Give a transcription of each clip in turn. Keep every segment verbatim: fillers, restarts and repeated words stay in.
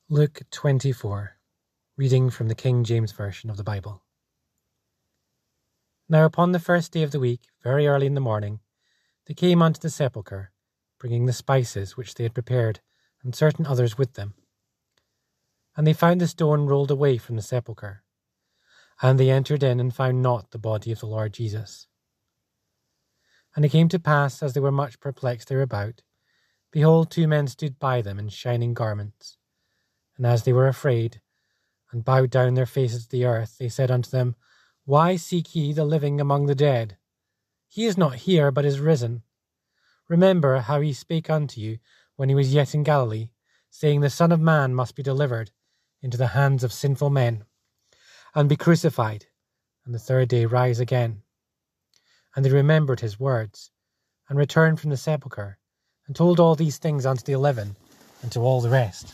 Luke twenty-four, reading from the King James Version of the Bible. Now upon the first day of the week, very early in the morning, they came unto the sepulchre, bringing the spices which they had prepared, and certain others with them. And they found the stone rolled away from the sepulchre. And they entered in, and found not the body of the Lord Jesus. And it came to pass, as they were much perplexed thereabout, behold, two men stood by them in shining garments. And as they were afraid, and bowed down their faces to the earth, they said unto them, Why seek ye the living among the dead? He is not here, but is risen. Remember how he spake unto you when he was yet in Galilee, saying, The Son of Man must be delivered into the hands of sinful men, and be crucified, and the third day rise again. And they remembered his words, and returned from the sepulchre, and told all these things unto the eleven, and to all the rest.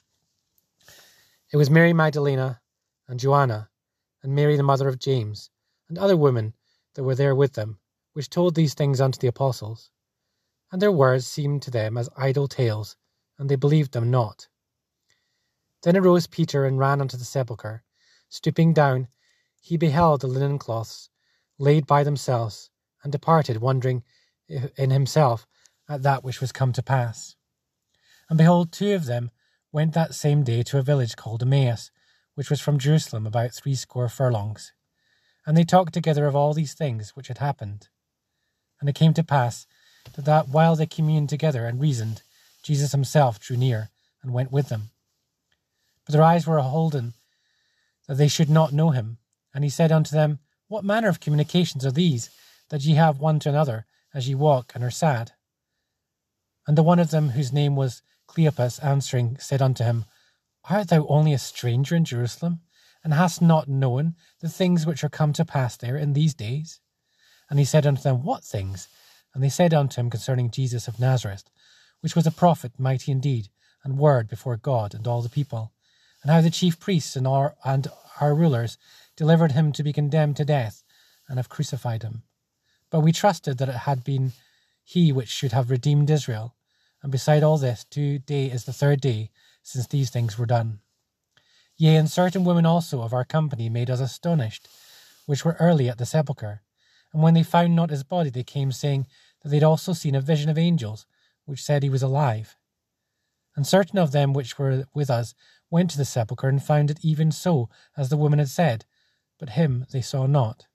It was Mary Magdalene, and Joanna, and Mary the mother of James, and other women that were there with them, which told these things unto the apostles. And their words seemed to them as idle tales, and they believed them not. Then arose Peter, and ran unto the sepulchre. Stooping down, he beheld the linen cloths laid by themselves, and departed, wondering in himself at that which was come to pass. And behold, two of them went that same day to a village called Emmaus, which was from Jerusalem about threescore furlongs. And they talked together of all these things which had happened. And it came to pass that, that while they communed together and reasoned, Jesus himself drew near, and went with them. But their eyes were holden, that they should not know him. And he said unto them, What manner of communications are these, that ye have one to another, as ye walk and are sad? And the one of them, whose name was Cleopas, answering, said unto him, Art thou only a stranger in Jerusalem, and hast not known the things which are come to pass there in these days? And he said unto them, What things? And they said unto him concerning Jesus of Nazareth, which was a prophet, mighty indeed, and word before God and all the people, and how the chief priests and our, and our rulers delivered him to be condemned to death, and have crucified him. But we trusted that it had been he which should have redeemed Israel. And beside all this, today is the third day since these things were done. Yea, and certain women also of our company made us astonished, which were early at the sepulchre. And when they found not his body, they came, saying that they had also seen a vision of angels, which said he was alive. And certain of them which were with us went to the sepulchre, and found it even so as the woman had said, but him they saw not.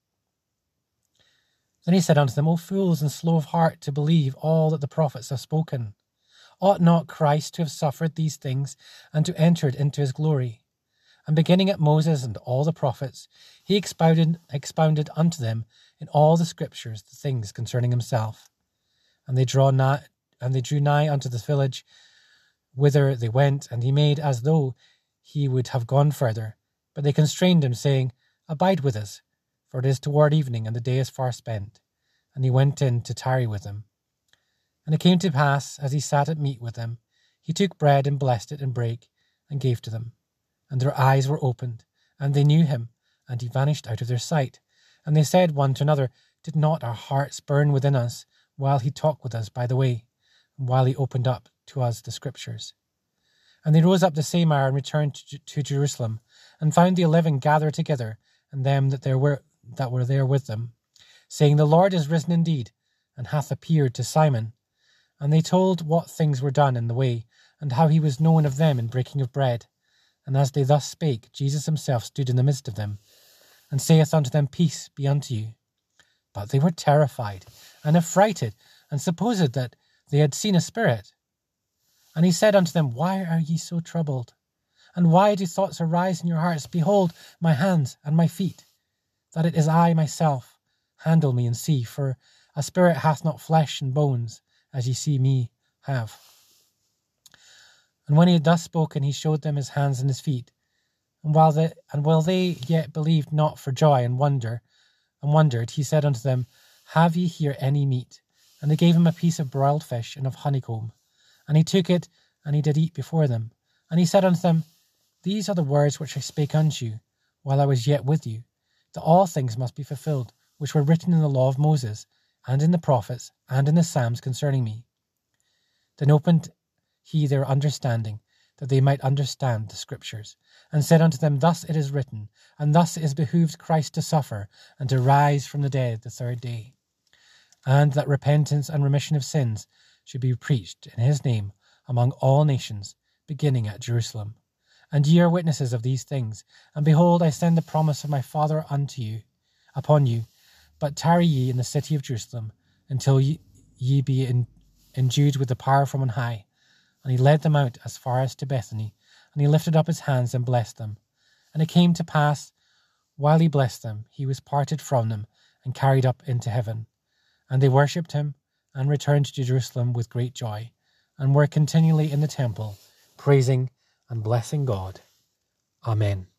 Then he said unto them, O fools, and slow of heart to believe all that the prophets have spoken. Ought not Christ to have suffered these things, and to enter into his glory? And beginning at Moses and all the prophets, he expounded, expounded unto them in all the scriptures the things concerning himself. And they draw nigh, and they drew nigh unto the village whither they went, and he made as though he would have gone further. But they constrained him, saying, Abide with us, for it is toward evening, and the day is far spent. And he went in to tarry with them. And it came to pass, as he sat at meat with them, he took bread, and blessed it, and brake, and gave to them. And their eyes were opened, and they knew him, and he vanished out of their sight. And they said one to another, Did not our hearts burn within us, while he talked with us by the way, and while he opened up to us the scriptures? And they rose up the same hour, and returned to, to Jerusalem, and found the eleven gathered together, and them that there were that were there with them, saying, The Lord is risen indeed, and hath appeared to Simon. And they told what things were done in the way, and how he was known of them in breaking of bread. And as they thus spake, Jesus himself stood in the midst of them, and saith unto them, Peace be unto you. But they were terrified, and affrighted, and supposed that they had seen a spirit. And he said unto them, Why are ye so troubled? And why do thoughts arise in your hearts? Behold my hands and my feet, that it is I myself. Handle me and see, for a spirit hath not flesh and bones, as ye see me have. And when he had thus spoken, he showed them his hands and his feet. And while they and while they yet believed not for joy and wonder, and wondered, he said unto them, Have ye here any meat? And they gave him a piece of broiled fish and of honeycomb. And he took it, and he did eat before them. And he said unto them, These are the words which I spake unto you, while I was yet with you, that all things must be fulfilled, which were written in the law of Moses, and in the prophets, and in the Psalms concerning me. Then opened he their understanding, that they might understand the Scriptures, and said unto them, Thus it is written, and thus it is behooved Christ to suffer, and to rise from the dead the third day, and that repentance and remission of sins should be preached in his name among all nations, beginning at Jerusalem. And ye are witnesses of these things. And behold, I send the promise of my Father unto you, upon you. But tarry ye in the city of Jerusalem, until ye, ye be in, endued with the power from on high. And he led them out as far as to Bethany, and he lifted up his hands and blessed them. And it came to pass, while he blessed them, he was parted from them, and carried up into heaven. And they worshipped him, and returned to Jerusalem with great joy, and were continually in the temple, praising and blessing God. Amen.